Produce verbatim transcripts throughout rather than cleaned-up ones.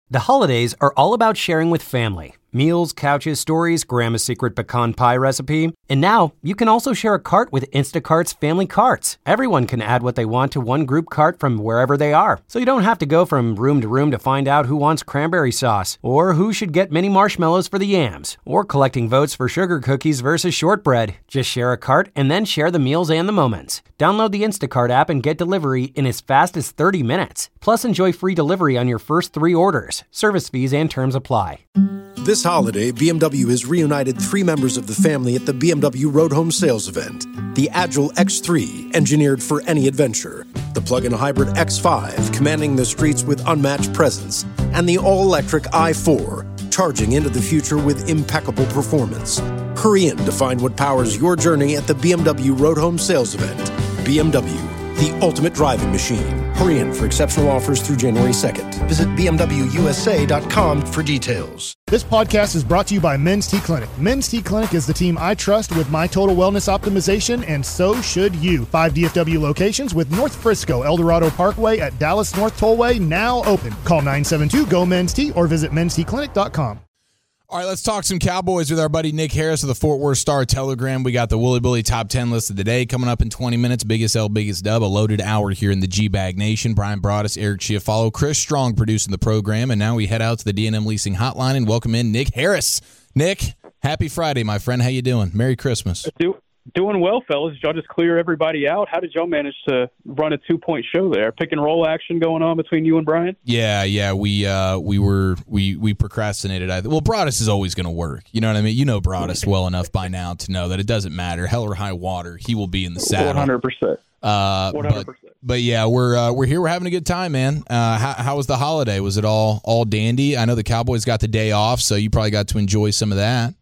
The holidays are all about sharing with family. Meals, couches, stories, Grandma's secret pecan pie recipe. And now, you can also share a cart with Instacart's Family Carts. Everyone can add what they want to one group cart from wherever they are. So you don't have to go from room to room to find out who wants cranberry sauce, or who should get mini marshmallows for the yams, or collecting votes for sugar cookies versus shortbread. Just share a cart and then share the meals and the moments. Download the Instacart app and get delivery in as fast as thirty minutes. Plus, enjoy free delivery on your first three orders. Service fees and terms apply. This holiday, B M W has reunited three members of the family at the B M W Road Home Sales Event. The Agile X three, engineered for any adventure. The plug-in hybrid X five, commanding the streets with unmatched presence. And the all-electric i four, charging into the future with impeccable performance. Hurry in to find what powers your journey at the B M W Road Home Sales Event. B M W, the ultimate driving machine. Hurry in for exceptional offers through January second. Visit B M W U S A dot com for details. This podcast is brought to you by Men's T Clinic. Men's T Clinic is the team I trust with my total wellness optimization, and so should you. Five D F W locations with North Frisco, El Dorado Parkway at Dallas North Tollway now open. Call nine seven two, G O, Men's T or visit men's t clinic dot com. All right, let's talk some Cowboys with our buddy Nick Harris of the Fort Worth Star-Telegram. We got the Wooly Bully Top ten list of the day coming up in twenty minutes. Biggest L, biggest dub, a loaded hour here in the G-Bag Nation. Brian Broaddus, Eric Chiafalo, Chris Strong producing the program, and now we head out to the D and M Leasing Hotline and welcome in Nick Harris. Nick, happy Friday, my friend. How you doing? Merry Christmas. Do, doing well, fellas. Did y'all just clear everybody out? How did y'all manage to run a two-point show there? Pick and roll action going on between you and Brian? Yeah, yeah. We uh, we were we we procrastinated. I, well, Broaddus is always going to work. You know what I mean? You know Broaddus well enough by now to know that it doesn't matter. Hell or high water, he will be in the saddle. one hundred percent. Uh, one hundred percent. But, but yeah, we're uh, we're here. We're having a good time, man. Uh, how, how was the holiday? Was it all all dandy? I know the Cowboys got the day off, so you probably got to enjoy some of that.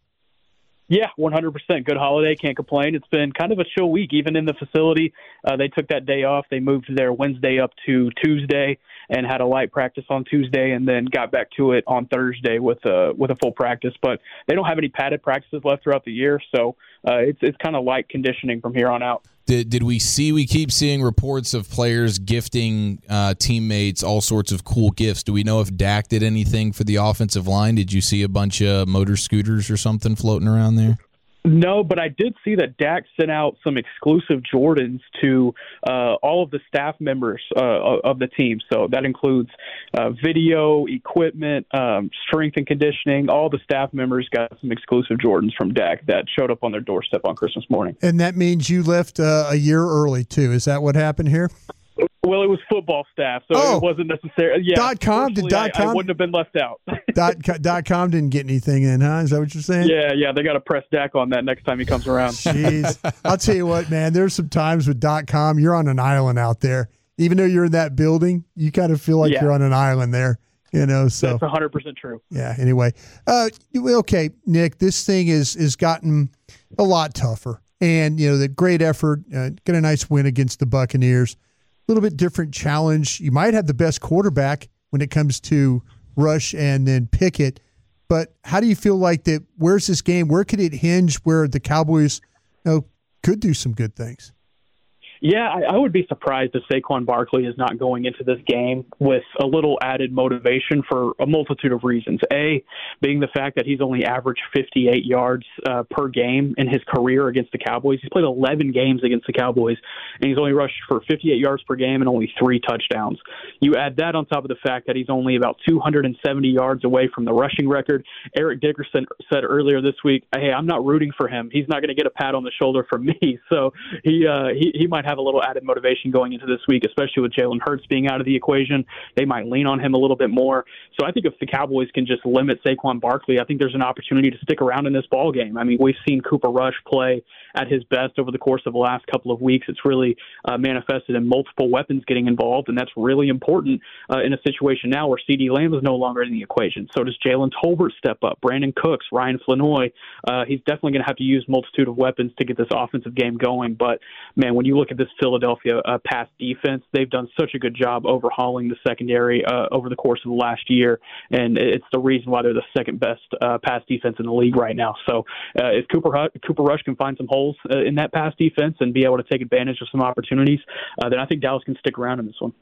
Yeah, one hundred percent. Good holiday. Can't complain. It's been kind of a chill week, even in the facility. Uh, they took that day off. They moved their Wednesday up to Tuesday and had a light practice on Tuesday, and then got back to it on Thursday with a with a full practice. But they don't have any padded practices left throughout the year, so uh, it's it's kind of light conditioning from here on out. Did did we see? We keep seeing reports of players gifting uh, teammates all sorts of cool gifts. Do we know if Dak did anything for the offensive line? Did you see a bunch of motor scooters or something floating around there? No, but I did see that Dak sent out some exclusive Jordans to uh, all of the staff members uh, of the team. So that includes uh, video, equipment, um, strength and conditioning. All the staff members got some exclusive Jordans from Dak that showed up on their doorstep on Christmas morning. And that means you left uh, a year early, too. Is that what happened here? Well, it was football staff, so oh. it wasn't necessarily. Yeah, dot com did dot com. I, I wouldn't have been left out. dot, dot com didn't get anything in, huh? Is that what you're saying? Yeah, yeah, they got to press Dak on that next time he comes around. Jeez, I'll tell you what, man. There's some times with dot com, you're on an island out there. Even though you're in that building, you kind of feel like yeah. you're on an island there. You know, so that's one hundred percent true. Yeah. Anyway, uh, okay, Nick, this thing is is gotten a lot tougher, and you know the great effort, uh, get a nice win against the Buccaneers. A little bit different challenge. You might have the best quarterback when it comes to rush and then Pickett, but how do you feel like that? Where's this game? Where could it hinge where the Cowboys, you know, could do some good things? Yeah, I, I would be surprised if Saquon Barkley is not going into this game with a little added motivation for a multitude of reasons. A, being the fact that he's only averaged fifty-eight yards uh, per game in his career against the Cowboys. He's played eleven games against the Cowboys, and he's only rushed for fifty-eight yards per game and only three touchdowns. You add that on top of the fact that he's only about two hundred seventy yards away from the rushing record. Eric Dickerson said earlier this week, hey, I'm not rooting for him. He's not going to get a pat on the shoulder from me. So he, uh, he, he might have a little added motivation going into this week, especially with Jalen Hurts being out of the equation. They might lean on him a little bit more. So I think if the Cowboys can just limit Saquon Barkley, I think there's an opportunity to stick around in this ball game. I mean, we've seen Cooper Rush play at his best over the course of the last couple of weeks. It's really uh, manifested in multiple weapons getting involved, and that's really important uh, in a situation now where CeeDee Lamb is no longer in the equation. So does Jalen Tolbert step up, Brandon Cooks, Ryan Flanoy. Uh, he's definitely going to have to use multitude of weapons to get this offensive game going. But, man, when you look at this Philadelphia uh, pass defense, they've done such a good job overhauling the secondary uh, over the course of the last year, and it's the reason why they're the second best uh, pass defense in the league right now. So uh, if Cooper, Hu- Cooper Rush can find some holes uh, in that pass defense and be able to take advantage of some opportunities, uh, then I think Dallas can stick around in this one.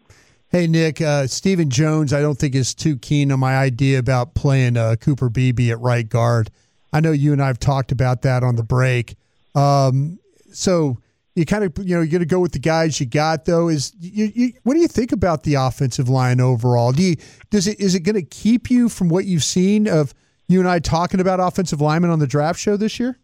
Hey, Nick, uh, Stephen Jones, I don't think is too keen on my idea about playing uh, Cooper Beebe at right guard. I know you and I have talked about that on the break. Um, so you kind of, you know, you're going to go with the guys you got, though. Is you, you, what do you think about the offensive line overall? Do you, does it is it going to keep you from what you've seen of you and I talking about offensive linemen on the draft show this year?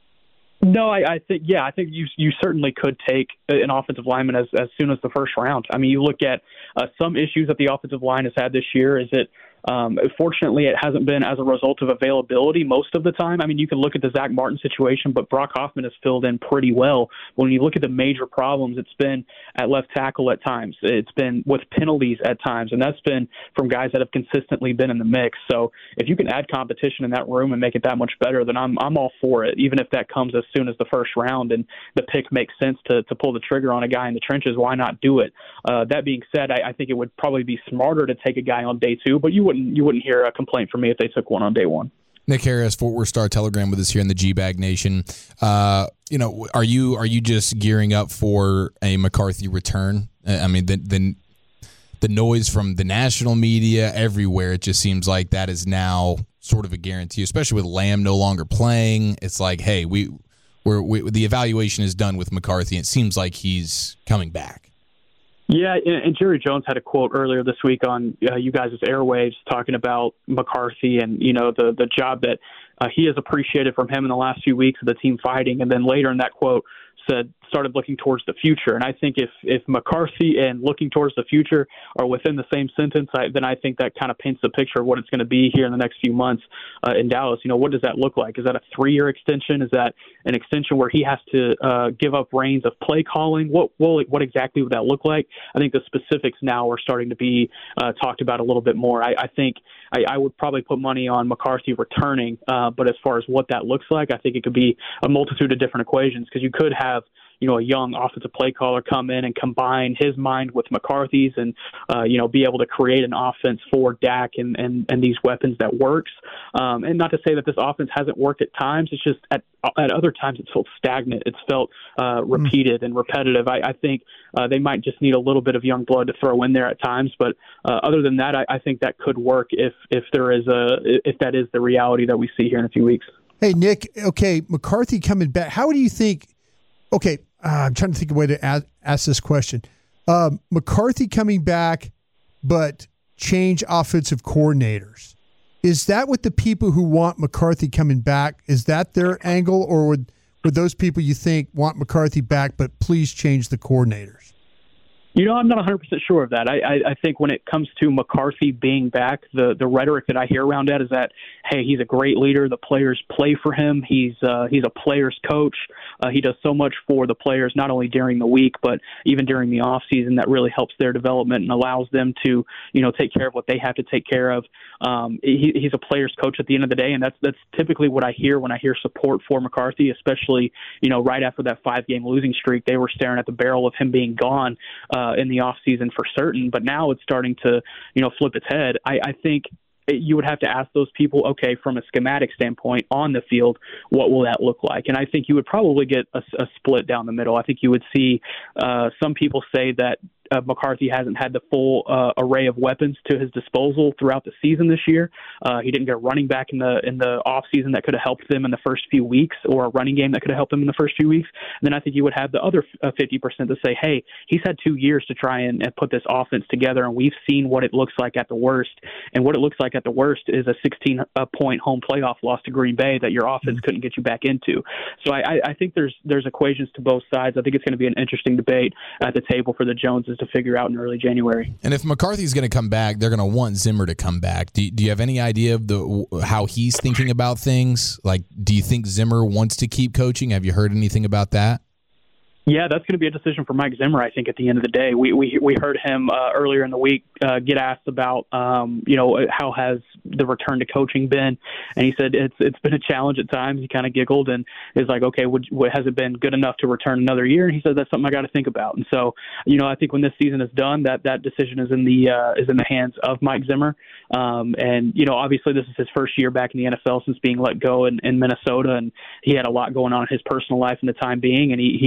No, I, I think, yeah, I think you you certainly could take an offensive lineman as, as soon as the first round. I mean, you look at uh, some issues that the offensive line has had this year. Is it, um, fortunately, it hasn't been as a result of availability most of the time. I mean, you can look at the Zach Martin situation, but Brock Hoffman has filled in pretty well. When you look at the major problems, it's been at left tackle at times. It's been with penalties at times, and that's been from guys that have consistently been in the mix. So if you can add competition in that room and make it that much better, then I'm I'm all for it, even if that comes as soon as the first round and the pick makes sense to, to pull the trigger on a guy in the trenches. Why not do it? Uh, that being said, I, I think it would probably be smarter to take a guy on day two, but you wouldn't you wouldn't hear a complaint from me if they took one on day one. Nick Harris, Fort Worth Star Telegram, with us here in the G-Bag Nation. Uh, you know, are you are you just gearing up for a McCarthy return? I mean, the, the the noise from the national media everywhere, it just seems like that is now sort of a guarantee, especially with Lamb no longer playing. It's like, hey, we we're we, the evaluation is done with McCarthy. It seems like he's coming back. Yeah, and Jerry Jones had a quote earlier this week on uh, you guys' airwaves talking about McCarthy and, you know, the, the job that uh, he has appreciated from him in the last few weeks of the team fighting. And then later in that quote said, started looking towards the future. And I think if, if McCarthy and looking towards the future are within the same sentence, I, then I think that kind of paints the picture of what it's going to be here in the next few months uh, in Dallas. You know, what does that look like? Is that a three-year extension? Is that an extension where he has to uh, give up reins of play calling? What will, what exactly would that look like? I think the specifics now are starting to be uh, talked about a little bit more. I, I think I, I would probably put money on McCarthy returning, uh, but as far as what that looks like, I think it could be a multitude of different equations, because you could have, you know, a young offensive play caller come in and combine his mind with McCarthy's and, uh, you know, be able to create an offense for Dak and, and, and these weapons that works. Um, and not to say that this offense hasn't worked at times. It's just at, at other times it's felt stagnant. It's felt uh, repeated and repetitive. I, I think uh, they might just need a little bit of young blood to throw in there at times. But uh, other than that, I, I think that could work if, if there is a, if that is the reality that we see here in a few weeks. Hey, Nick, okay, McCarthy coming back. How do you think, okay, Uh, I'm trying to think of a way to ask, ask this question. Um, McCarthy coming back, but change offensive coordinators. Is that what the people who want McCarthy coming back, is that their angle, or would, would those people you think want McCarthy back, but please change the coordinators? You know, I'm not one hundred percent sure of that. I, I, I think when it comes to McCarthy being back, the, the rhetoric that I hear around that is that, hey, he's a great leader. The players play for him. He's uh, he's a player's coach. Uh, he does so much for the players, not only during the week, but even during the off season. That really helps their development and allows them to, you know, take care of what they have to take care of. Um, he, he's a player's coach at the end of the day, and that's that's typically what I hear when I hear support for McCarthy, especially, you know, right after that five-game losing streak. They were staring at the barrel of him being gone uh, in the offseason for certain, but now it's starting to, you know, flip its head. I, I think you would have to ask those people, okay, from a schematic standpoint on the field, what will that look like? And I think you would probably get a, a split down the middle. I think you would see uh, some people say that uh, McCarthy hasn't had the full uh, array of weapons to his disposal throughout the season this year. Uh, he didn't get a running back in the in the off season that could have helped them in the first few weeks, or a running game that could have helped them in the first few weeks. And then I think you would have the other uh, fifty percent to say, hey, he's had two years to try and, and put this offense together, and we've seen what it looks like at the worst. And what it looks like at the worst is a sixteen-point home playoff loss to Green Bay that your offense couldn't get you back into. So I, I think there's there's equations to both sides. I think it's going to be an interesting debate at the table for the Joneses to figure out in early January. And if McCarthy's going to come back, they're going to want Zimmer to come back. Do, do you have any idea of the how he's thinking about things? Like, do you think Zimmer wants to keep coaching? Have you heard anything about that? Yeah, that's going to be a decision for Mike Zimmer, I think, at the end of the day. We we we heard him uh, earlier in the week uh, get asked about, um, you know, how has the return to coaching been? And he said it's it's been a challenge at times. He kind of giggled and is like, okay, would, has it been good enough to return another year? And he said that's something I got to think about. And so, you know, I think when this season is done, that that decision is in the uh, is in the hands of Mike Zimmer. Um, and, you know, obviously this is his first year back in the N F L since being let go in, in Minnesota, and he had a lot going on in his personal life in the time being, and he, he had time at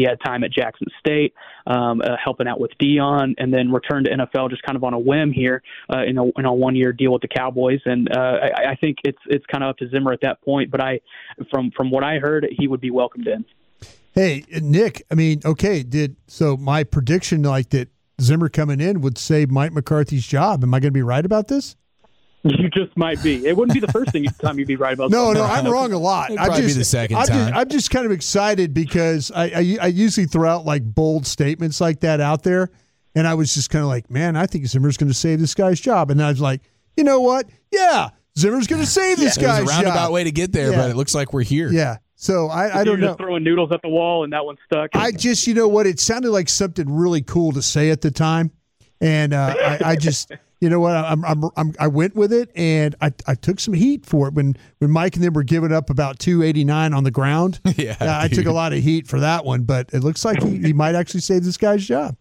at Jackson State, um, uh, helping out with Dion, and then returned to N F L just kind of on a whim here uh, in a, in a one-year deal with the Cowboys. And uh, I, I think it's it's kind of up to Zimmer at that point. But I, from from what I heard, he would be welcomed in. Hey, Nick, I mean, okay, did so my prediction like that Zimmer coming in would save Mike McCarthy's job. Am I going to be right about this? You just might be. It wouldn't be the first thing time you'd be right about. No, no, I'm wrong a lot. It'd probably just, be the second I'm time. Just, I'm just kind of excited because I, I I usually throw out like bold statements like that out there, and I was just kind of like, man, I think Zimmer's going to save this guy's job, and I was like, you know what? Yeah, Zimmer's going to save this yeah, guy's job. It was a roundabout job. way to get there, yeah. but it looks like we're here. Yeah. So I, I don't You're know. Just throwing noodles at the wall, and that one stuck. I just, you know what? It sounded like something really cool to say at the time, and uh, I, I just. You know what? I'm, I'm, I'm, I went with it, and I, I took some heat for it when, when Mike and them were giving up about two eighty-nine on the ground. Yeah, uh, I took a lot of heat for that one, but it looks like he, he might actually save this guy's job.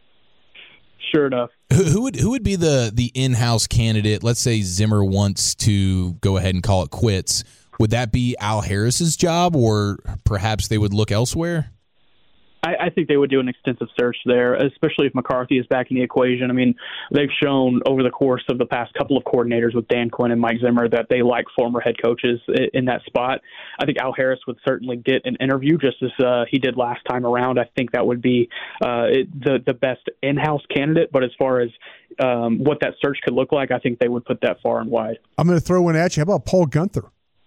Sure enough. Who, who would who would be the the in-house candidate? Let's say Zimmer wants to go ahead and call it quits. Would that be Al Harris's job, or perhaps they would look elsewhere? I, I think they would do an extensive search there, especially if McCarthy is back in the equation. I mean, they've shown over the course of the past couple of coordinators with Dan Quinn and Mike Zimmer that they like former head coaches in that spot. I think Al Harris would certainly get an interview just as uh, he did last time around. I think that would be uh, the, the best in-house candidate. But as far as um, what that search could look like, I think they would put that far and wide. I'm going to throw one at you. How about Paul Gunther?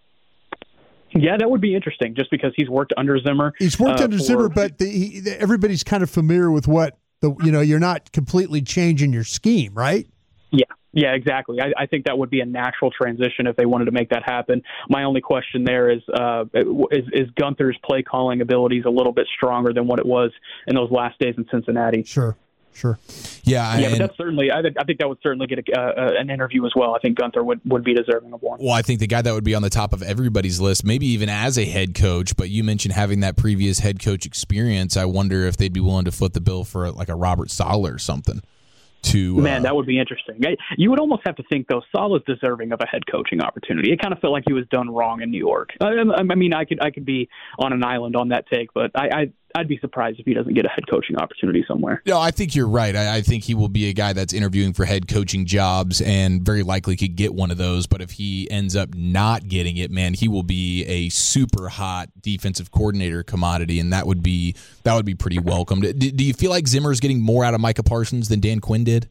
Yeah, that would be interesting just because he's worked under Zimmer. He's worked uh, under for, Zimmer, but the, he, the, everybody's kind of familiar with what the you know. You're not completely changing your scheme, right? Yeah, yeah, exactly. I, I think that would be a natural transition if they wanted to make that happen. My only question there is, uh, is, is Gunther's play calling abilities a little bit stronger than what it was in those last days in Cincinnati? Sure. Sure. Yeah, yeah, and, but that's certainly. I think, I think that would certainly get a, uh, an interview as well. I think Gunther would, would be deserving of one. well, I think the guy that would be on the top of everybody's list, maybe even as a head coach. But you mentioned having that previous head coach experience. I wonder if they'd be willing to foot the bill for like a Robert Saleh or something. To man, uh, that would be interesting. You would almost have to think though, Saleh's deserving of a head coaching opportunity. It kind of felt like he was done wrong in New York. I, I mean, I could I could be on an island on that take, but I. I I'd be surprised if he doesn't get a head coaching opportunity somewhere. No, I think you're right. I, I think he will be a guy that's interviewing for head coaching jobs and very likely could get one of those. But if he ends up not getting it, man, he will be a super hot defensive coordinator commodity, and that would be that would be pretty welcomed. Do, do you feel like Zimmer is getting more out of Micah Parsons than Dan Quinn did?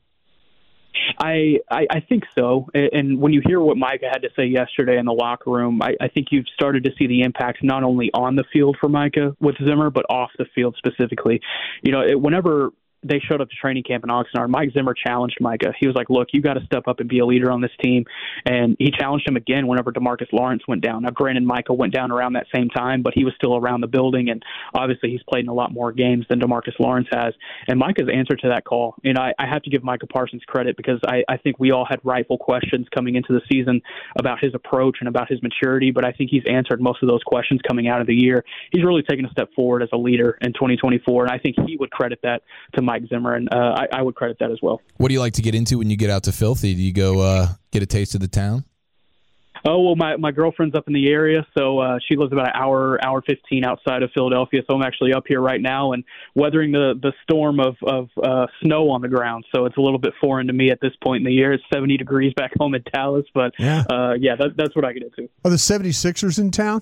I, I, I think so. And when you hear what Micah had to say yesterday in the locker room, I, I think you've started to see the impact not only on the field for Micah with Zimmer, but off the field specifically. You know, it, whenever they showed up to training camp in Oxnard, Mike Zimmer challenged Micah. He was like, look, you got to step up and be a leader on this team. And he challenged him again whenever DeMarcus Lawrence went down. Now, granted, Micah went down around that same time, but he was still around the building. And obviously he's played in a lot more games than DeMarcus Lawrence has. And Micah's answer to that call, you know, I, I have to give Micah Parsons credit because I, I think we all had rightful questions coming into the season about his approach and about his maturity. But I think he's answered most of those questions coming out of the year. He's really taken a step forward as a leader in twenty twenty-four. And I think he would credit that to Mike Zimmer. And uh, I, I would credit that as well. What do you like to get into when you get out to Filthy? Do you go uh, get a taste of the town? Oh, well, my, my girlfriend's up in the area, so uh, she lives about an hour, hour fifteen outside of Philadelphia, so I'm actually up here right now and weathering the, the storm of, of uh, snow on the ground, so it's a little bit foreign to me at this point in the year. It's seventy degrees back home in Dallas, but yeah, uh, yeah that, that's what I get into. Are the seventy-sixers in town?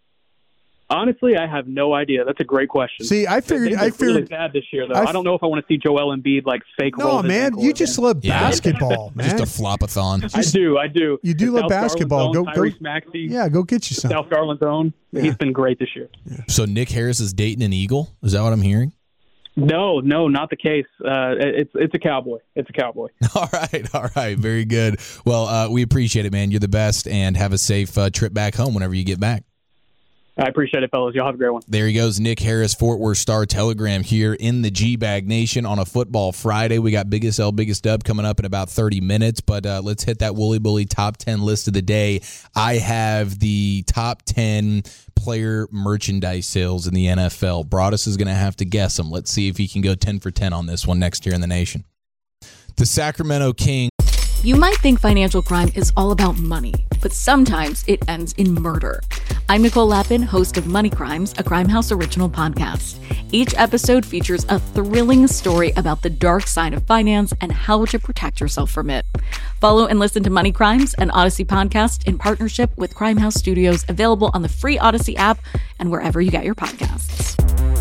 Honestly, I have no idea. That's a great question. See, I figured I figured really bad this year, though. I, I don't know if I want to see Joel Embiid like fake. No, roll his man, ankle you again. just love Yeah. basketball, man. Just a flopathon. I do, I do. You do The love South basketball. Garland's Go, own, go. Tyrese Maxey, Yeah, go get you some. South Garland's own. Yeah. He's been great this year. So Nick Harris is dating an Eagle? Is that what I'm hearing? No, no, not the case. Uh, it's it's a Cowboy. It's a Cowboy. All right, all right. Very good. Well, uh, we appreciate it, man. You're the best, and have a safe uh, trip back home whenever you get back. I appreciate it, fellas. Y'all have a great one. There he goes, Nick Harris, Fort Worth Star-Telegram here in the G-Bag Nation on a Football Friday. We got Biggest L, Biggest Dub coming up in about thirty minutes, but uh, let's hit that Wooly Bully top ten list of the day. I have the top ten player merchandise sales in the N F L. Broadus is going to have to guess them. Let's see if he can go ten for ten on this one next year in the nation. The Sacramento Kings. You might think financial crime is all about money, but sometimes it ends in murder. I'm Nicole Lappin, host of Money Crimes, a Crime House original podcast. Each episode features a thrilling story about the dark side of finance and how to protect yourself from it. Follow and listen to Money Crimes, an Odyssey podcast in partnership with Crime House Studios, available on the free Odyssey app and wherever you get your podcasts.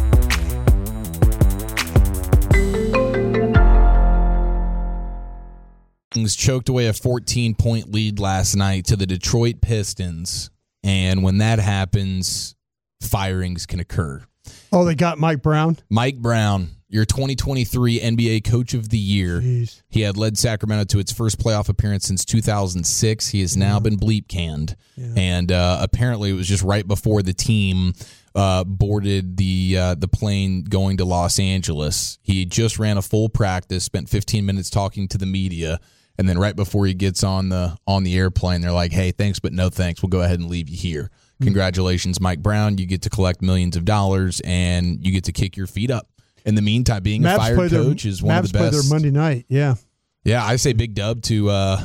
Choked away a fourteen-point lead last night to the Detroit Pistons, and when that happens, firings can occur. Oh, they got Mike Brown? Mike Brown, your twenty twenty-three N B A Coach of the Year. Jeez. He had led Sacramento to its first playoff appearance since two thousand six. He has now yeah. been bleep canned, yeah. and uh, apparently it was just right before the team uh, boarded the uh, the plane going to Los Angeles. He just ran a full practice, spent fifteen minutes talking to the media. And then right before he gets on the on the airplane, they're like, hey, thanks, but no thanks. We'll go ahead and leave you here. Mm-hmm. Congratulations, Mike Brown. You get to collect millions of dollars, and you get to kick your feet up. In the meantime, being Mavs a fired coach their, is one Mavs of the best. Play their Monday night, yeah. Yeah, I say big dub to uh,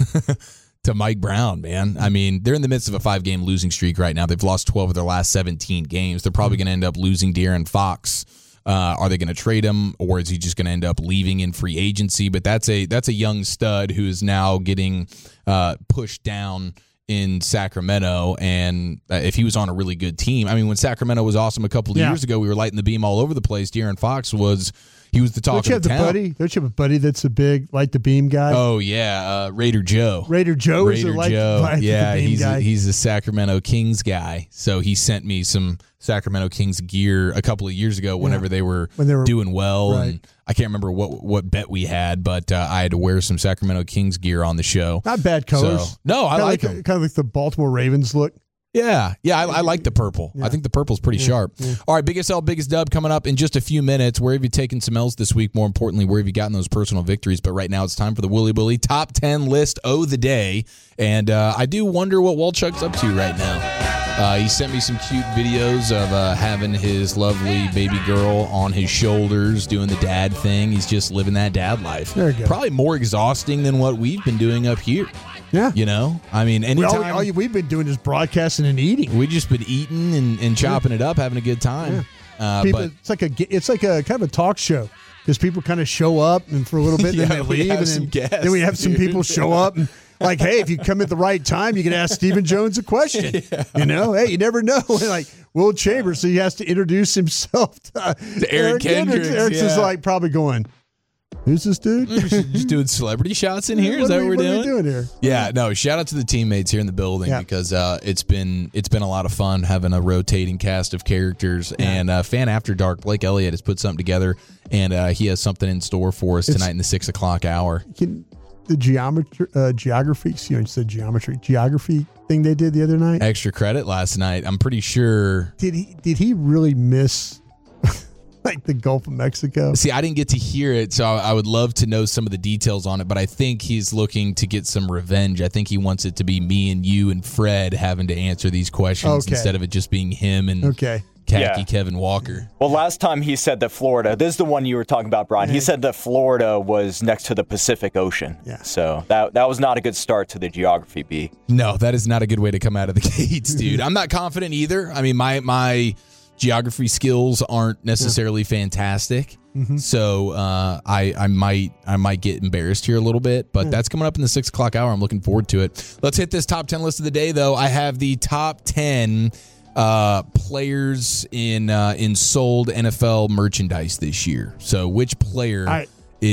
to Mike Brown, man. I mean, they're in the midst of a five-game losing streak right now. They've lost twelve of their last seventeen games. They're probably going to end up losing De'Aaron Fox. Uh, are they going to trade him, or is he just going to end up leaving in free agency? But that's a that's a young stud who is now getting uh, pushed down in Sacramento. And uh, if he was on a really good team, I mean, when Sacramento was awesome a couple of yeah. years ago, we were lighting the beam all over the place. De'Aaron Fox was he was the talk Don't of the, the town. Buddy? Don't you have a buddy that's a big light the beam guy? Oh yeah, uh, Raider Joe. Raider Joe Raider is a light, Joe. light yeah, the beam he's guy. A, he's a Sacramento Kings guy. So he sent me some Sacramento Kings gear a couple of years ago whenever yeah. they, were when they were doing well. Right. And I can't remember what what bet we had, but uh, I had to wear some Sacramento Kings gear on the show. Not bad colors. So, no, I kinda like like, them. Kind of like the Baltimore Ravens look. Yeah, yeah, I, I like the purple. Yeah. I think the purple's pretty yeah. sharp. Yeah. All right, biggest L, biggest dub coming up in just a few minutes. Where have you taken some L's this week? More importantly, where have you gotten those personal victories? But right now it's time for the Willy Bully Top ten List of the Day. And uh, I do wonder what Walchuk's up to right now. Uh, he sent me some cute videos of uh, having his lovely baby girl on his shoulders, doing the dad thing. He's just living that dad life. There you go. Probably more exhausting than what we've been doing up here. Yeah. You know? I mean, anytime. Well, all, all we've been doing is broadcasting and eating. We've just been eating and, and chopping yeah. it up, having a good time. Yeah. Uh, people, but it's like a it's like a kind of a talk show because people kind of show up and for a little bit, yeah, then they leave, and then, guests, then we have some dude. people show up and like, hey, if you come at the right time, you can ask Stephen Jones a question. Yeah. You know, hey, you never know. like Will Chambers, so he has to introduce himself to, uh, to Eric Kendricks. Eric's yeah. is like probably going, who's this dude? Just doing celebrity shots in here. What Is that we, what we're what doing? Are we doing here? Yeah, no. Shout out to the teammates here in the building yeah. because uh, it's been it's been a lot of fun having a rotating cast of characters. Yeah. And uh, Fan After Dark, Blake Elliott has put something together, and uh, he has something in store for us it's, tonight in the six o'clock hour. Can, the geometry, uh, geography, you know, you said geometry, geography thing they did the other night. Extra credit last night. I'm pretty sure. Did he? Did he really miss? Like the Gulf of Mexico. See, I didn't get to hear it, so I would love to know some of the details on it, but I think he's looking to get some revenge. I think he wants it to be me and you and Fred having to answer these questions okay. instead of it just being him and okay. Khaki yeah. Kevin Walker. Well, last time he said that Florida, this is the one you were talking about, Brian. He said that Florida was next to the Pacific Ocean. Yeah. So that that was not a good start to the geography bee. No, that is not a good way to come out of the gates, dude. I'm not confident either. I mean, my my geography skills aren't necessarily yeah. fantastic. Mm-hmm. So uh, I I might I might get embarrassed here a little bit, but yeah. that's coming up in the six o'clock hour. I'm looking forward to it. Let's hit this top ten list of the day, though. I have the top ten uh, players in uh, in sold N F L merchandise this year. So which player I,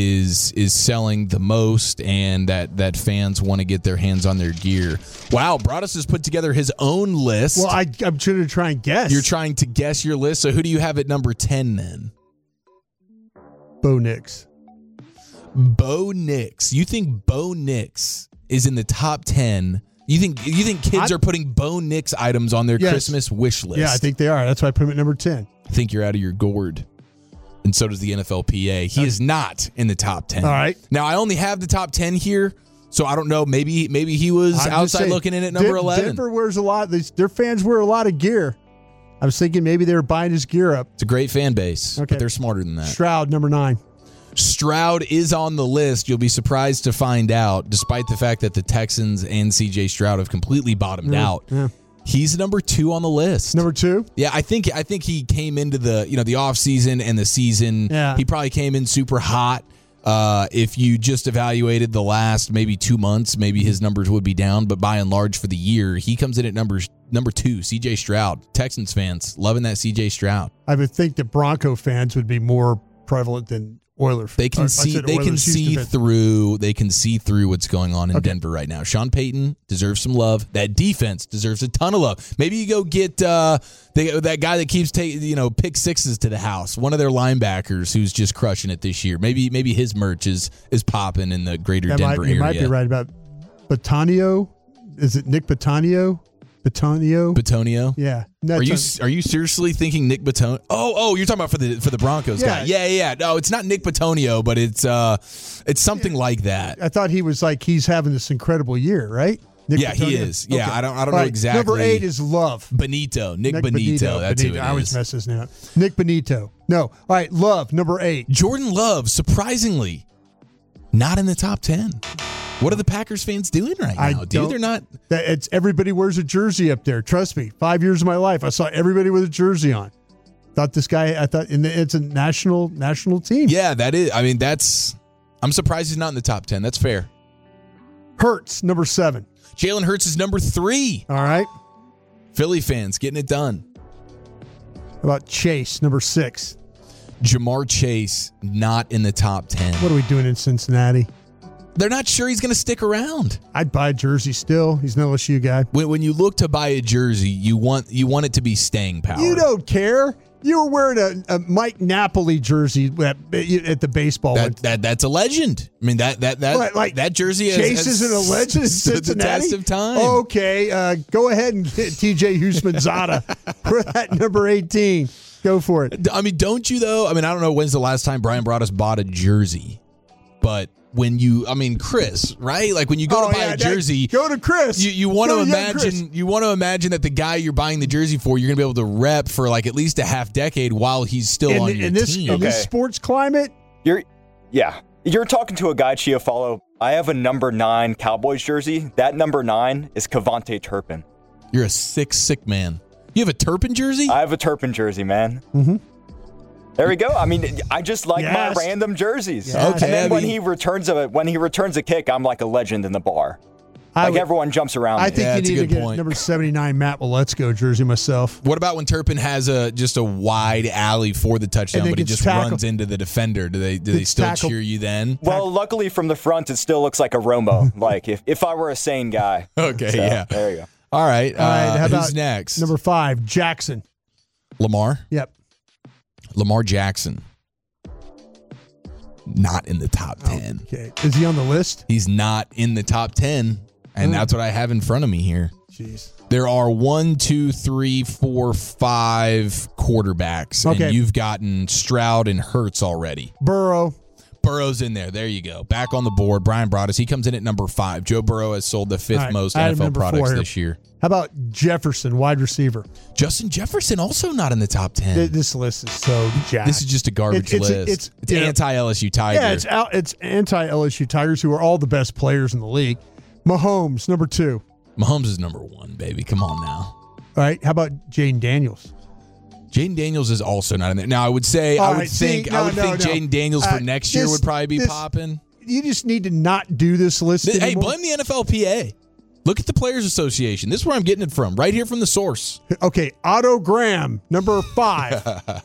is is selling the most and that, that fans want to get their hands on their gear? Wow, Broadus has put together his own list. Well, I, I'm trying to try and guess. You're trying to guess your list. So who do you have at number ten then? Bo Nix. Bo Nix. You think Bo Nix is in the top ten? You think you think kids I, are putting Bo Nix items on their yes. Christmas wish list? Yeah, I think they are. That's why I put him at number ten. I think you're out of your gourd. And so does the N F L P A. He is not in the top ten. All right. Now, I only have the top ten here, so I don't know. Maybe maybe he was I'm outside saying, looking in at number Den- eleven. Denver wears a lot. These, their fans wear a lot of gear. I was thinking maybe they were buying his gear up. It's a great fan base, Okay. but they're smarter than that. Stroud, number nine. Stroud is on the list. You'll be surprised to find out, despite the fact that the Texans and C J Stroud have completely bottomed Yeah, out. yeah. He's number two on the list. Number two? Yeah, I think I think he came into the you know the offseason and the season. Yeah. He probably came in super hot. Uh, if you just evaluated the last maybe two months, maybe his numbers would be down. But by and large, for the year, he comes in at numbers number two. C J Stroud, Texans fans loving that C J Stroud. I would think that Bronco fans would be more prevalent than Oiler fans. They can I see. said They Oilers, can Houston see fans. through. They can see through what's going on in Okay. Denver right now. Sean Payton deserves some love. That defense deserves a ton of love. Maybe you go get uh, they, that guy that keeps taking you know pick sixes to the house. One of their linebackers who's just crushing it this year. Maybe maybe his merch is is popping in the greater That Denver might, you area. might be right about Batanio. Is it Nick Batanio? Batanio? Batonio. Yeah. Are you That's are you seriously thinking Nick Batonio? Oh oh, you're talking about for the for the Broncos Yeah. guy. Yeah, yeah yeah. No, it's not Nick Batonio, but it's uh it's something like that. I thought he was like he's having this incredible year, right? Nick Yeah, he Batonio? is. Yeah, I don't- I don't All know exactly. Number eight is Love. Benito, Nick, Benito. That's Benito. who it I always is. mess his name up. Nick Benito. No. All right, Love, number eight. Jordan Love, surprisingly, not in the top ten. What are the Packers fans doing right I now, dude? don't- They're not. That it's everybody wears a jersey up there. Trust me. Five years of my life, I saw everybody with a jersey on. Thought this guy. I thought and it's a national national team. Yeah, that is. I mean, that's. I'm surprised he's not in the top ten. That's fair. Hurts, number seven. Jalen Hurts is number three. All right. Philly fans getting it done. How about Chase, number six? Jamar Chase not in the top ten. What are we doing in Cincinnati? They're not sure he's going to stick around. I'd buy a jersey still. He's an L S U guy. When, when you look to buy a jersey, you want you want it to be staying power. You don't care. You were wearing a, a Mike Napoli jersey at, at the baseball one. That, that that's a legend. I mean that that that What, like that jersey has, Chase has isn't a legend in stood Cincinnati. the test of time. Okay, uh, go ahead and get T J Houshmandzadeh for that number eighteen. Go for it. I mean, don't you though? I mean, I don't know when's the last time Brian Broaddus bought a jersey, but when you, I mean, Chris, right? Like when you go Oh, to buy yeah, a that- jersey, go to Chris. You, you want Go to to young imagine, Chris. you want to imagine that the guy you're buying the jersey for, you're going to be able to rep for like at least a half decade while he's still in, on the- your in this team. in this Okay. sports climate, You're, yeah, you're talking to a guy, Chiafalo. I have a number nine Cowboys jersey. That number nine is Cavante Turpin. You're a sick, sick man. You have a Turpin jersey? I have a Turpin jersey, man. Mm-hmm. There we go. I mean, I just like Yes. my random jerseys. Yes. And Okay, then I when mean- he returns a when he returns a kick, I'm like a legend in the bar. I Like would- everyone jumps around I me. think Yeah, you that's a need to good get point. number seventy-nine Matt Willetsko jersey myself. What about when Turpin has a just a wide alley for the touchdown, And then but he gets just tackled. runs into the defender? Do they do they Gets still tackled. cheer you then? Well, luckily from the front, it still looks like a Romo. like if, if I were a sane guy. Okay, So, yeah. There you go. All right. All right, uh, how about who's next? Number five, Jackson. Lamar. Yep. Lamar Jackson. Not in the top ten. Okay. Is he on the list? He's not in the top ten, and Oh. that's what I have in front of me here. Jeez. There are one, two, three, four, five quarterbacks, Okay. and you've gotten Stroud and Hurts already. Burrow. Burrow's in there. There you go. Back on the board. Brian Broaddus. He comes in at number five. Joe Burrow has sold the fifth All right, most I had N F L him number four products here. this year. How about Jefferson, wide receiver? Justin Jefferson also not in the top ten. Th- This list is so jacked. This is just a garbage It's- it's- list. it's- It's, you know- anti-L S U Tiger. Yeah, it's out. It's anti-L S U Tigers, who are all the best players in the league. Mahomes, number two. Mahomes is number one, baby. Come on now. All right. How about Jaden Daniels? Jaden Daniels is also not in there. Now, I would say, All I would right, see, think, no, I would no, think no. Jaden Daniels for Uh, next year this- would probably be this- popping. You just need to not do this list Hey, anymore. blame the N F L P A. Look at the Players Association. This is where I'm getting it from, right here from the source. Okay, Otto Graham, number five.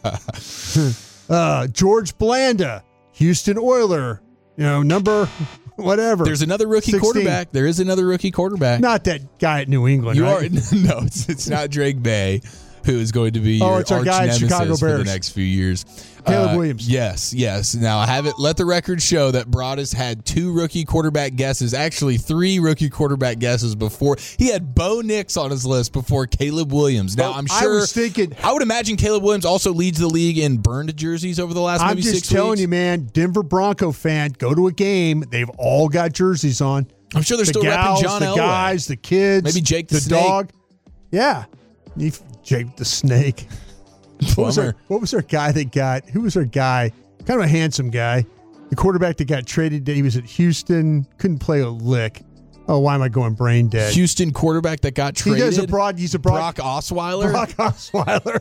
uh, George Blanda, Houston Oiler, you know, number whatever. There's another rookie sixteen. quarterback. There is another rookie quarterback. Not that guy at New England. You right? are no, it's, it's not Drake Bay, who is going to be Oh, your it's our arch guy at nemesis Chicago for the Bears. next few years. Caleb Williams. Yes, yes. Now I have it. Let the record show that Broaddus had two rookie quarterback guesses, actually three rookie quarterback guesses before. He had Bo Nix on his list before Caleb Williams. Now Oh, I'm I sure. was thinking- I would imagine Caleb Williams also leads the league in burned jerseys over the last I'm maybe just six telling weeks. you, man, Denver Bronco fan, go to a game. They've all got jerseys on. I'm sure they're the still gals, repping John the Elway. guys, the kids, Maybe Jake the the Snake. dog. Yeah, He- Jake the Snake. What was, Plumber. our, what was our guy that got? Who was our guy? Kind of a handsome guy. The quarterback that got traded, he was at Houston, couldn't play a lick. Oh, why am I going brain dead? Houston quarterback that got traded. He does a broad. He's a broad. Brock Osweiler. Brock Osweiler.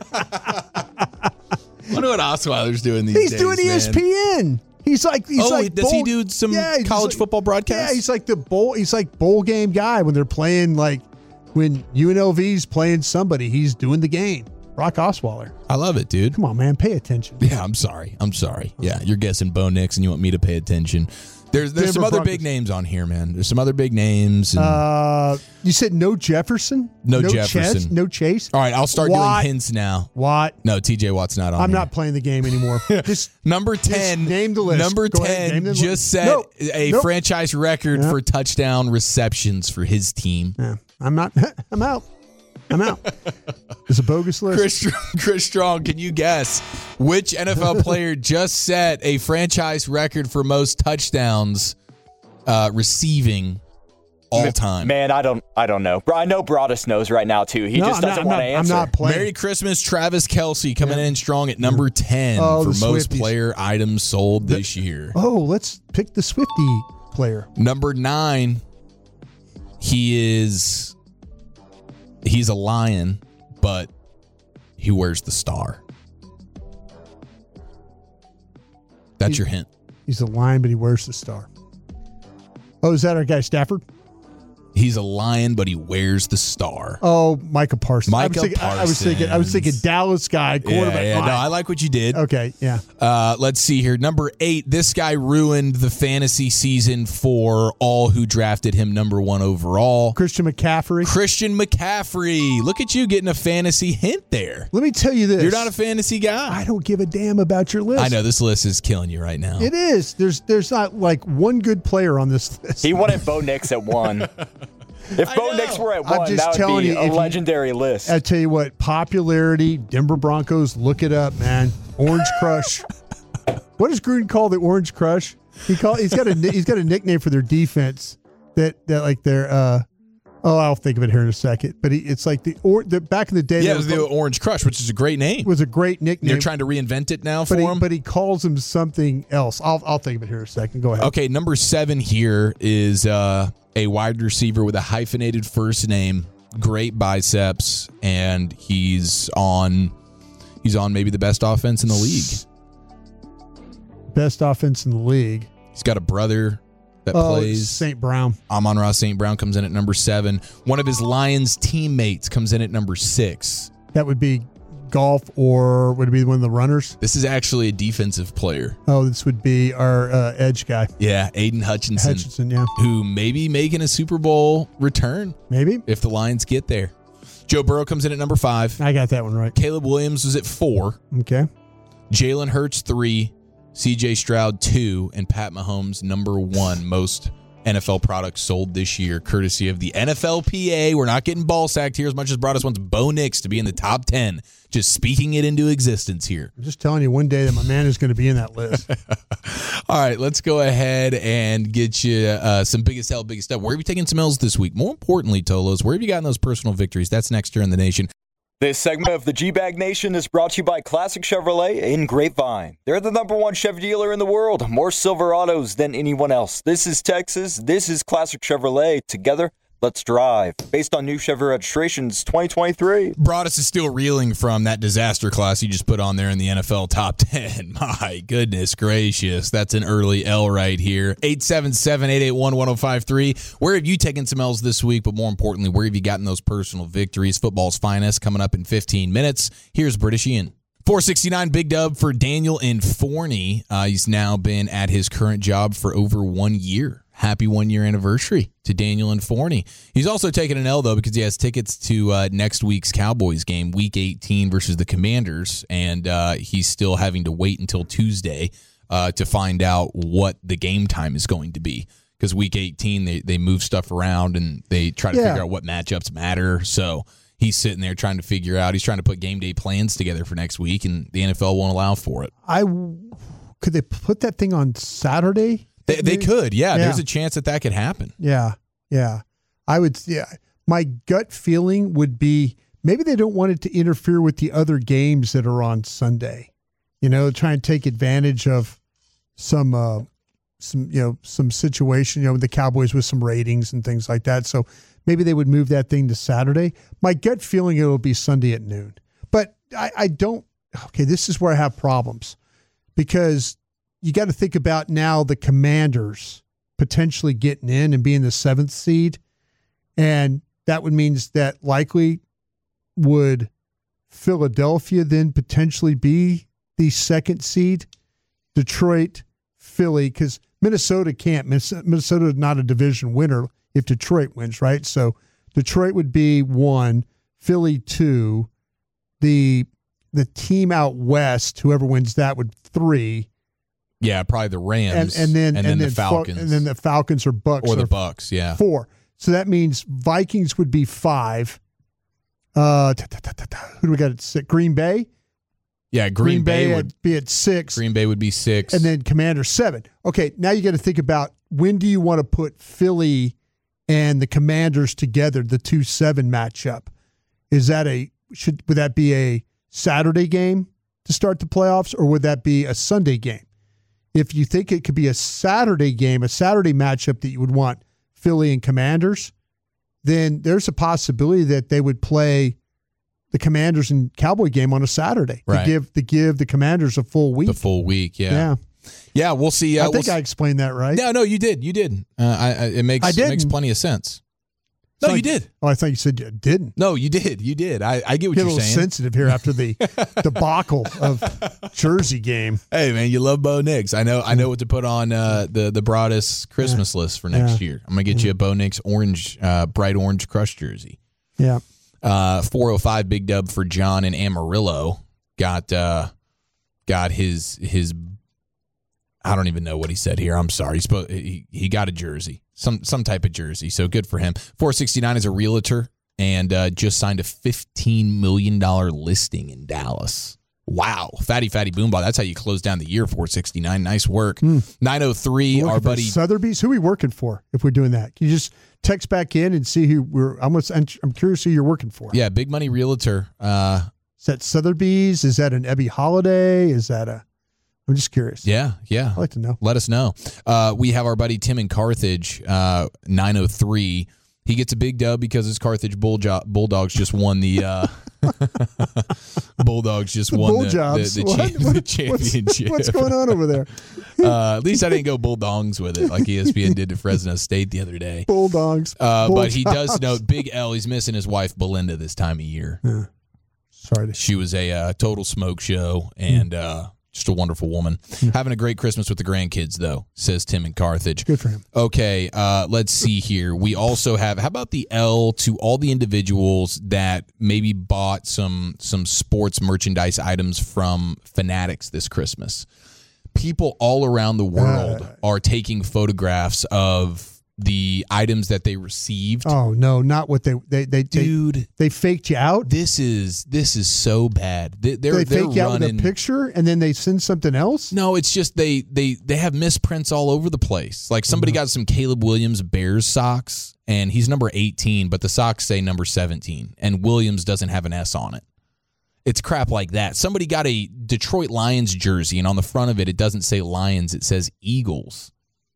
I wonder what Osweiler's doing these he's days. He's doing E S P N. Man. He's like. He's oh, like does bowl, he do some yeah, college like, football broadcasts? Yeah, he's like the bowl. He's like bowl game guy when they're playing. Like when U N L V's playing somebody, he's doing the game. Brock Osweiler. I love it, dude. Come on, man, pay attention. Yeah, I'm sorry. I'm sorry. Yeah, you're guessing Bo Nix, and you want me to pay attention. There's there's Denver some other Broncos. big names on here, man. There's some other big names. And Uh, you said no Jefferson? No no Jefferson. Chess, no Chase? all right, I'll start Watt. doing hints now. What? No, T J Watt's not on I'm here. not playing the game anymore. Just Number ten. Just name the list. Number Go ahead, ten name the just list. set Nope. a Nope. franchise record Yeah. for touchdown receptions for his team. yeah, I'm not. I'm out. I'm out. It's a bogus list. Chris, Chris Strong, can you guess which N F L player just set a franchise record for most touchdowns uh, receiving all time? Man, I don't I don't know. I know Broadus knows right now, too. He No, just I'm not- doesn't I'm want not- to I'm answer. not playing. Merry Christmas, Travis Kelce, coming in strong at number ten Oh, for the most Swifties. player items sold this year. Oh, let's pick the Swifty player. Number nine, he is he's a lion, but he wears the star. That's He- your hint. He's a lion, but he wears the star. Oh, is that our guy Stafford? He's a lion, but he wears the star. Oh, Micah Parsons. I was Micah thinking, I was thinking, I was thinking Parsons. Dallas guy, quarterback. Yeah, yeah, no, Fine. I like what you did. Okay, yeah. Uh, let's see here. Number eight, this guy ruined the fantasy season for all who drafted him number one overall. Christian McCaffrey. Christian McCaffrey. Look at you getting a fantasy hint there. Let me tell you this. You're not a fantasy guy. I don't give a damn about your list. I know this list is killing you right now. It is. There's there's not like one good player on this list. He wanted Bo Nix at one. If I Bo know. Nix were at I'm one, just that would telling be you, a if you- legendary list. I tell you what, popularity, Denver Broncos, look it up, man. Orange Crush. What does Gruden call the Orange Crush? He call he's got a he's got a nickname for their defense that that like their uh oh I'll think of it here in a second. But he, it's like the or the back in the day Yeah, that it was the Orange Crush, which is a great name. was a great nickname. You're trying to reinvent it now for but he, him? but he calls him something else. I'll I'll think of it here in a second. Go ahead. Okay, number seven here is uh, a wide receiver with a hyphenated first name, great biceps, and he's on he's on maybe the best offense in the league. Best offense in the league. He's got a brother that Oh, plays. Saint Brown. Amon-Ra Saint Brown comes in at number seven. One of his Lions teammates comes in at number six. That would be golf, or would it be one of the runners? This is actually a defensive player. Oh, this would be our uh, edge guy, Yeah, Aiden Hutchinson, Hutchinson. Yeah, who may be making a Super Bowl return maybe. if the Lions get there. Joe Burrow comes in at number five. I got that one right. Caleb Williams was at four. Okay. Jalen Hurts, three. C J Stroud, two. And Pat Mahomes, number one. Most N F L products sold this year, courtesy of the N F L P A. We're not getting ball sacked here as much as Broadus wants Bo Nix to be in the top ten. Just speaking it into existence here. I'm just telling you, one day that my man is going to be in that list. All right, let's go ahead and get you uh, some biggest hell, biggest stuff. Where have you taken some L's this week? More importantly, Tolos, where have you gotten those personal victories? That's next here in the nation. This segment of the G-Bag Nation is brought to you by Classic Chevrolet in Grapevine. They're the number one Chevy dealer in the world. More Silverados than anyone else. This is Texas. This is Classic Chevrolet. Together, let's drive. Based on new Chevy registrations twenty twenty-three. Broadus is still reeling from that disaster class he just put on there in the N F L top ten. My goodness gracious. That's an early L right here. eight seven seven, eight eight one, one oh five three. Where have you taken some L's this week? But more importantly, where have you gotten those personal victories? Football's finest coming up in fifteen minutes. Here's British Ian. four sixty-nine big dub for Daniel Inforni. Uh, he's now been at his current job for over one year. Happy one-year anniversary to Daniel Inforni. He's also taking an L, though, because he has tickets to uh, next week's Cowboys game, Week eighteen versus the Commanders, and uh, he's still having to wait until Tuesday uh, to find out what the game time is going to be. Because Week eighteen, they, they move stuff around, and they try to Yeah. figure out what matchups matter. So he's sitting there trying to figure out, he's trying to put game day plans together for next week, and the N F L won't allow for it. I could they put that thing on Saturday? They, they could, yeah, Yeah. There's a chance that that could happen. Yeah, yeah. I would. Yeah, my gut feeling would be maybe they don't want it to interfere with the other games that are on Sunday. You know, try and take advantage of some uh, some you know some situation, you know, with the Cowboys with some ratings and things like that. So maybe they would move that thing to Saturday. My gut feeling it will be Sunday at noon. But I, I don't. Okay, this is where I have problems because you got to think about now the Commanders potentially getting in and being the seventh seed, and that would mean that likely would Philadelphia then potentially be the second seed. Detroit, Philly, because Minnesota can't. Minnesota is not a division winner if Detroit wins, right? So Detroit would be one, Philly two, the the team out west, whoever wins that would three. Yeah, probably the Rams, and, and then and, and then then the Falcons, and then the Falcons or Bucks or the Bucks. Yeah, four. So that means Vikings would be five. Uh, who do we got at six? Green Bay. Yeah, Green, Green Bay, Bay would be at six. Green Bay would be six, and then Commanders seven. Okay, now you got to think about when do you want to put Philly and the Commanders together, the two seven matchup. Is that a should would that be a Saturday game to start the playoffs, or would that be a Sunday game? If you think it could be a Saturday game, a Saturday matchup that you would want Philly and Commanders, then there's a possibility that they would play the Commanders and Cowboy game on a Saturday right. to give to give the Commanders a full week. The full week, yeah, yeah, yeah. We'll see. Uh, I think we'll see. I explained that right. No, no, you did, you did. Uh, I, I, it makes I it makes plenty of sense. No, like, you did. Oh, I thought you said you didn't. No, you did. You did. I, I get what Get you're a little saying. sensitive here after the debacle of Jersey game. Hey, man, you love Bo Nix. I know. I know what to put on uh, the the Broadus Christmas yeah. list for next yeah. year. I'm gonna get yeah. you a Bo Nix orange, uh, bright orange crush jersey. Yeah. Uh, four oh five big dub for John in Amarillo. Got uh, got his his. I don't even know what he said here. I'm sorry. He, spoke, he he got a jersey, some some type of jersey. So good for him. four sixty-nine is a realtor and uh, just signed a fifteen million dollars listing in Dallas. Wow. Fatty, fatty, boombah. That's how you close down the year, four sixty-nine. Nice work. Mm. nine oh three, our buddy. Sotheby's? Who are we working for if we're doing that? Can you just text back in and see who we're, I'm, I'm curious who you're working for. Yeah, big money realtor. Uh, is that Sotheby's? Is that an Ebby Holiday? Is that a, I'm just curious. Yeah, yeah. I'd like to know. Let us know. Uh, we have our buddy Tim in Carthage, uh, nine oh three. He gets a big dub because his Carthage Bulljo- Bulldogs just won the uh, Bulldogs just the won Bull the, jobs. the, the, what? cha- what? the championship. What's, what's going on over there? uh, at least I didn't go Bulldogs with it like E S P N did to Fresno State the other day. Bulldogs. Uh, Bull but he jobs. does note Big L. He's missing his wife Belinda this time of year. Yeah. Sorry. To- she was a uh, total smoke show and. Mm. Uh, Just a wonderful woman. Mm. Having a great Christmas with the grandkids, though, says Tim in Carthage. Good for him. Okay, uh, let's see here. We also have, how about the L to all the individuals that maybe bought some some sports merchandise items from Fanatics this Christmas? People all around the world uh, are taking photographs of the items that they received. Oh no, not what they they they dude. They, they faked you out. This is this is so bad. They, they're, they they're fake you out running, with a picture and then they send something else. No, it's just they they they have misprints all over the place. Like somebody mm-hmm. got some Caleb Williams Bears socks and he's number eighteen, but the socks say number seventeen, and Williams doesn't have an S on it. It's crap like that. Somebody got a Detroit Lions jersey and on the front of it it doesn't say Lions, it says Eagles.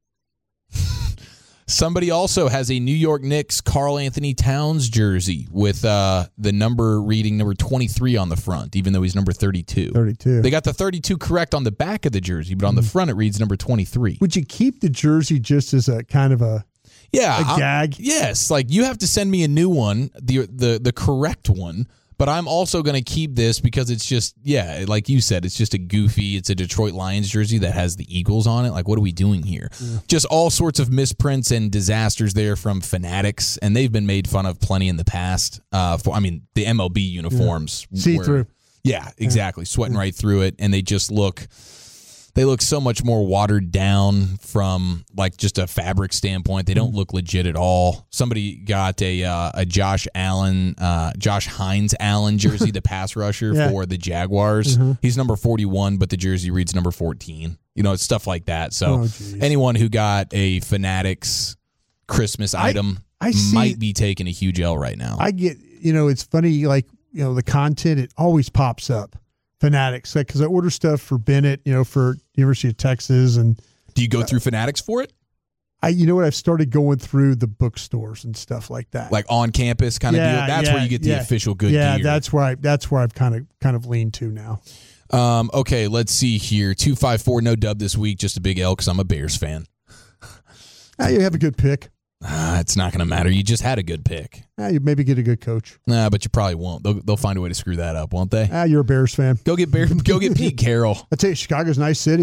Somebody also has a New York Knicks Karl Anthony Towns jersey with uh, the number reading number twenty-three on the front, even though he's number thirty-two. thirty-two. They got the thirty-two correct on the back of the jersey, but on the front it reads number twenty-three. Would you keep the jersey just as a kind of a yeah a gag? I'm, yes, like you have to send me a new one, the the the correct one. But I'm also going to keep this because it's just, yeah, like you said, it's just a goofy, it's a Detroit Lions jersey that has the Eagles on it. Like, what are we doing here? Yeah. Just all sorts of misprints and disasters there from Fanatics, and they've been made fun of plenty in the past. Uh, for I mean, the M L B uniforms. Yeah. See through. Yeah, exactly. Yeah. Sweating yeah. right through it, and they just look... They look so much more watered down from like just a fabric standpoint. They don't look legit at all. Somebody got a uh, a Josh Allen, uh, Josh Hines Allen jersey, the pass rusher yeah. for the Jaguars. Mm-hmm. He's number forty-one, but the jersey reads number fourteen. You know, it's stuff like that. So oh, anyone who got a Fanatics Christmas I, item I see, might be taking a huge L right now. I get, you know, it's funny, like, you know, the content, it always pops up. Fanatics, because like, I order stuff for Bennett, you know, for University of Texas, and Do you go through Fanatics for it? I, you know what? I've started going through the bookstores and stuff like that, like on campus kind of yeah, deal. That's yeah, where you get the yeah. official good yeah, gear. Yeah, that's where I. That's where I've kind of kind of leaned to now. Um, okay, let's see here. Two five four, no dub this week. Just a big L because I'm a Bears fan. Ah, you have a good pick. Ah, it's not going to matter. You just had a good pick. Ah, you maybe get a good coach. Nah, but you probably won't. They'll, they'll find a way to screw that up, won't they? Ah, you're a Bears fan. Go get Bear, Go get Pete Carroll. I tell you, Chicago's a nice city.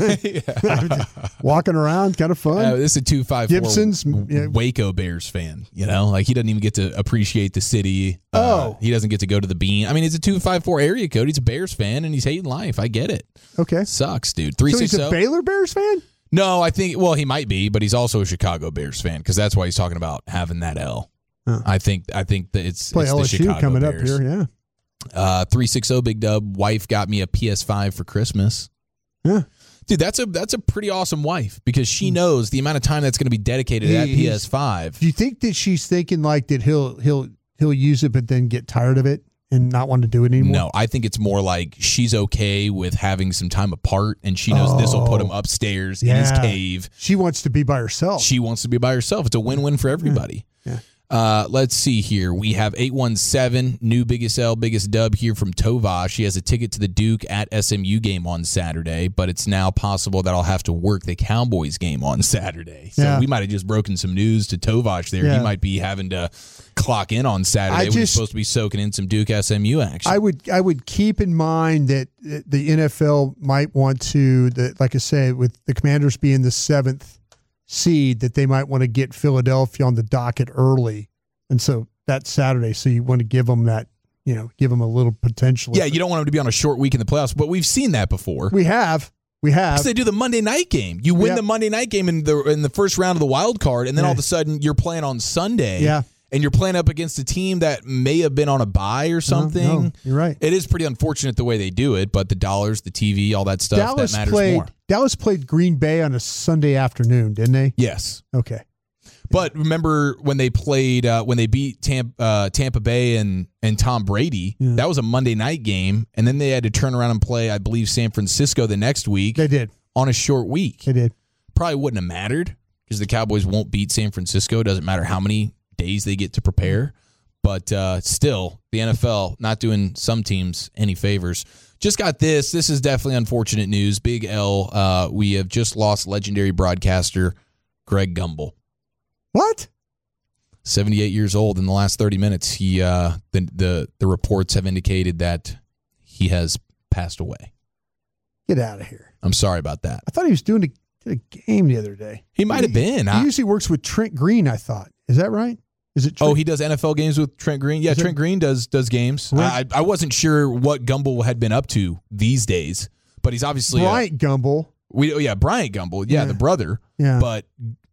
Walking around, kind of fun. Uh, this is a two five four Gibson's yeah. Waco Bears fan. You know, like he doesn't even get to appreciate the city. Uh, oh, he doesn't get to go to the Bean. I mean, it's a two five four area code. He's a Bears fan and he's hating life. I get it. Okay, sucks, dude. Three so six he's a Baylor Bears fan. No, I think, well, he might be, but he's also a Chicago Bears fan because that's why he's talking about having that L. Huh. I think I think that it's, Play it's L S U the Chicago coming Bears. up here, yeah. Uh, three sixty Big Dub. Wife got me a P S five for Christmas. Yeah. Dude, that's a that's a pretty awesome wife because she knows the amount of time that's going to be dedicated to that P S five. Do you think that she's thinking like that he'll he'll he'll use it but then get tired of it and not want to do it anymore? No, I think it's more like she's okay with having some time apart, and she knows oh, this will put him upstairs yeah. in his cave. She wants to be by herself. She wants to be by herself. It's a win-win for everybody. Yeah. yeah. Uh, let's see here. We have eight one seven, new biggest L, biggest dub here from Tova. She has a ticket to the Duke at S M U game on Saturday, but it's now possible that I'll have to work the Cowboys game on Saturday. So yeah. we might have just broken some news to Tovash there. Yeah. He might be having to clock in on Saturday I when just, he's supposed to be soaking in some Duke S M U action. I would I would keep in mind that the N F L might want to, the, like I say, with the Commanders being the seventh seed, that they might want to get Philadelphia on the docket early. And so that's Saturday. So you want to give them that, you know, give them a little potential. Yeah, you don't want them to be on a short week in the playoffs, but we've seen that before. We have. We have. Because they do the Monday night game. You win yep. the Monday night game in the in the first round of the wild card, and then yeah. all of a sudden you're playing on Sunday. Yeah. And you're playing up against a team that may have been on a bye or something. No, no, you're right. It is pretty unfortunate the way they do it, but the dollars, the T V, all that stuff, Dallas that matters played, more. Dallas played Green Bay on a Sunday afternoon, didn't they? Yes. Okay. But remember when they played, uh, when they beat Tampa, uh, Tampa Bay and, and Tom Brady, yeah. that was a Monday night game, and then they had to turn around and play, I believe, San Francisco the next week. They did. On a short week. They did. Probably wouldn't have mattered because the Cowboys won't beat San Francisco. It doesn't matter how many days they get to prepare. But uh, still, the N F L not doing some teams any favors. Just got this. This is definitely unfortunate news. Big L, uh, we have just lost legendary broadcaster Greg Gumbel. What? seventy-eight years old in the last thirty minutes. He uh, the, the the reports have indicated that he has passed away. Get out of here. I'm sorry about that. I thought he was doing a, a game the other day. He might have been. He I, usually works with Trent Green, I thought. Is that right? Is it Trent? Oh, he does N F L games with Trent Green? Yeah, Is Trent it, Green does does games. I, I wasn't sure what Gumbel had been up to these days, but he's obviously Bryant a, Gumbel. We, oh, yeah, Bryant Gumbel. Yeah, yeah, the brother. Yeah. But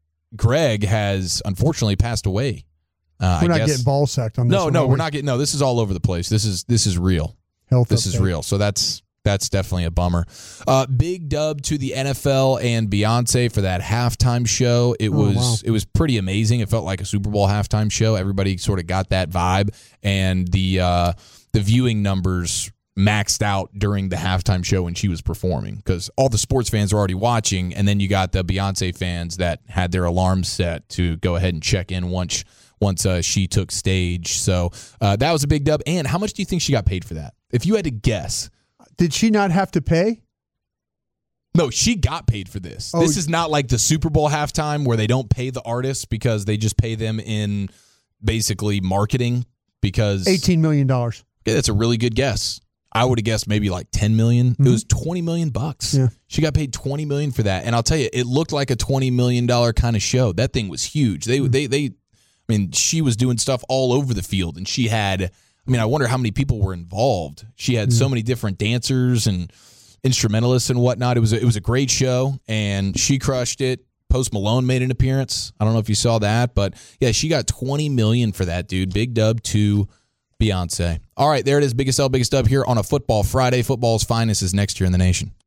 Greg has unfortunately passed away. Uh, we're I not guess. getting ball sacked on this. No, one, no, we're we? not getting. No, this is all over the place. This is this is real. Health this update. is real. So that's that's definitely a bummer. Uh, big dub to the N F L and Beyonce for that halftime show. It oh, was wow. it was pretty amazing. It felt like a Super Bowl halftime show. Everybody sort of got that vibe, and the uh, the viewing numbers maxed out during the halftime show when she was performing because all the sports fans are already watching, and then you got the Beyonce fans that had their alarms set to go ahead and check in once once uh, she took stage. So uh, that was a big dub. And how much do you think she got paid for that? If you had to guess. Did she not have to pay? No, she got paid for this. Oh, this is not like the Super Bowl halftime where they don't pay the artists because they just pay them in basically marketing because eighteen million dollars. Okay, that's a really good guess. I would have guessed maybe like ten million dollars. Mm-hmm. It was twenty million dollars bucks. Yeah. She got paid twenty million dollars for that. And I'll tell you, it looked like a twenty million dollars kind of show. That thing was huge. They, mm-hmm. they, they, I mean, she was doing stuff all over the field, and she had, I mean, I wonder how many people were involved. She had mm-hmm. so many different dancers and instrumentalists and whatnot. It was a, it was a great show, and she crushed it. Post Malone made an appearance. I don't know if you saw that, but yeah, she got twenty million dollars for that, dude. Big dub to Beyonce. All right, there it is. Biggest L, biggest dub here on a Football Friday. Football's finest is next year in the nation.